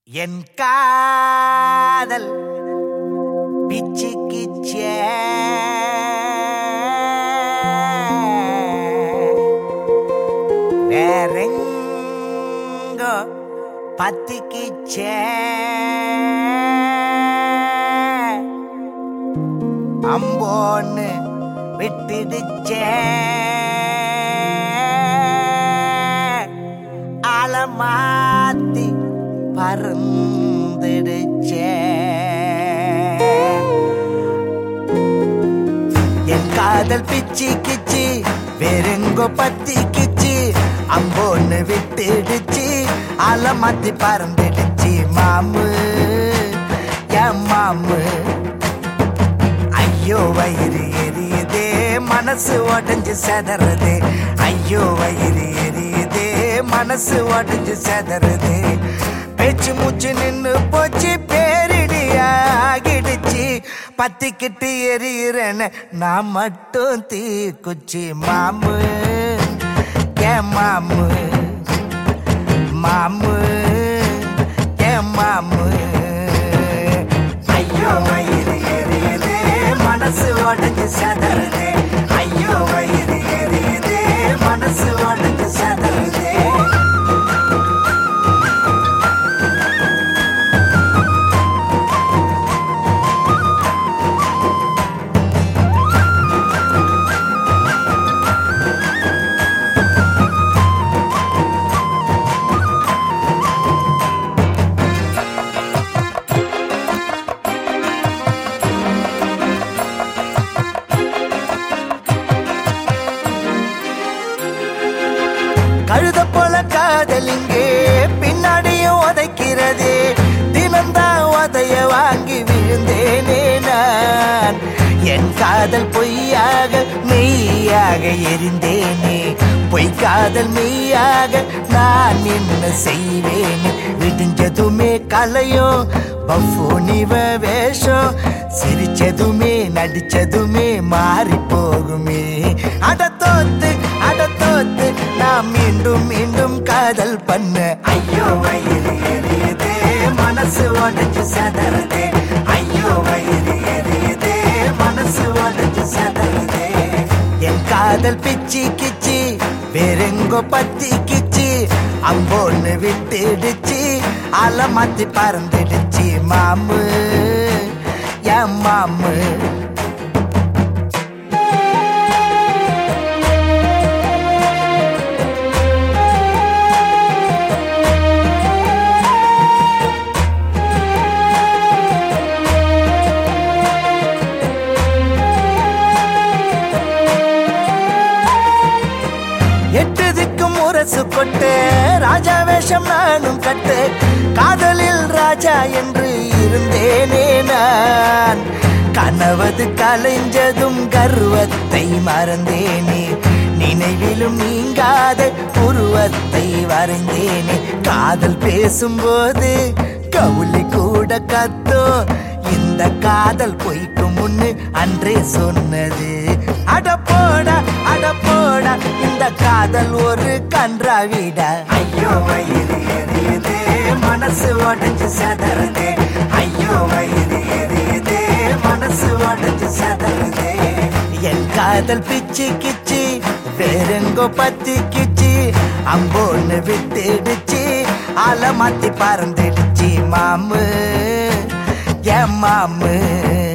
என் காதல் பிச்சுக்கிச்சே வேறெங்கோ பத்திக்கிச்சே அம்போன்னு விட்டுடுச்சே ஆலமாத்தி பறந்துடுச்சே என் காதல் பிச்சுக்கிச்சு வேறெங்கோ பத்திக்கிச்சு அம்போன்னு விட்டுடுச்சு ஆலமாத்தி பறந்துடுச்சு மாமு என் மாமு ஐயோ வயிறு எரியுதே மனசு உடஞ்சு செதறதே ஐயோ வயிறு எரியுதே மனசு உடஞ்சு செதறதே பேச்சு மூச்சு நின்னு போச்சு பேரிடியாகிடுச்சு பத்திக்கிட்டு எரியுறேன்னு நான் மட்டும் தீக்குச்சி மாமு ஏன் மாமு மாமு ஏன் மாமு ஐயோ வயிறு எரியுதே மனசு உடஞ்சு செதறதே ஐயோ வயிறு எரியுதே மனசு உடஞ்சு செதறதே கழுத போல காதலிங்கே பின்னாடியும் உதைக்கிறதே தினம்தான் உதைய வாங்கி விழுந்தேனே நான் என் காதல் பொய்யாக மெய்யாக எரிந்தேனே பொய் காதல் மெய்யாக நான் என்ன செய்வேனே விடிஞ்சதுமே கலையும் பஃபூனிவ வேஷம் சிரிச்சதுமே நடிச்சதுமே மாறி போகுமே அட தோத்து நான் மீண்டும் மீண்டும் காதல் பண்ண ஐயோ வயிறு எரியுதே மனசு உடஞ்சு செதறதே ஐயோ வயிறு எரியுதே மனசு உடஞ்சு செதறதே என் காதல் பிச்சி கிச்சி வேறெங்கோ பத்திக்கிச்சு அம்போன்னு விட்டுடுச்சு ஆலமாத்தி பறந்துடுச்சு மாமு என் மாமு எட்டதுக்கும் முரசு கொட்டு ராஜா வேஷம் நானும் கட்டு காதலில் ராஜா என்று இருந்தேனே நான் கனவது கலைஞ்சதும் கர்வத்தை மறந்தேனே நினைவிலும் நீங்காத உருவத்தை வரைந்தேனே காதல் பேசும்போது கவுளி கூட கத்தோ இந்த காதல் பொய்க்கு முன்னு அன்றே சொன்னது அட போடா இந்த காதல் ஒரு கன்றாவிடா ஐயோ வயிறு எரியுதே மனசு உடஞ்சு செதறதே ஐயோ வயிறு எரியுதே மனசு உடஞ்சு செதறதே என் காதல் பிச்சு கிச்சு வேறெங்கோ பத்திக்கிச்சு அம்போன்னு விட்டுடுச்சு ஆலமாத்தி பறந்துடுச்சு மாமு என் மாமு